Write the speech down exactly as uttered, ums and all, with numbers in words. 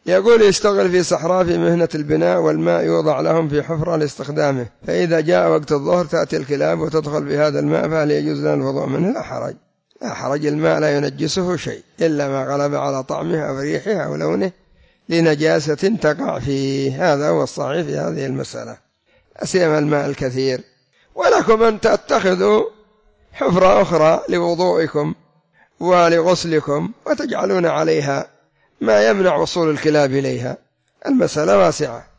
يقول يشتغل في صحراء في مهنة البناء والماء يوضع لهم في حفرة لاستخدامه، فإذا جاء وقت الظهر تأتي الكلاب وتدخل بهذا الماء، فهل يجوز لنا الوضوء منه؟ لا حرج، لا حرج، الماء لا ينجسه شيء إلا ما غلب على طعمه أو ريحه أو لونه لنجاسة تقع فيه، هذا هو الصحيح في هذه المسألة، أسيما الماء الكثير. ولكم أن تتخذوا حفرة أخرى لوضوئكم ولغسلكم وتجعلون عليها ما يمنع وصول الكلاب إليها، المسألة واسعة.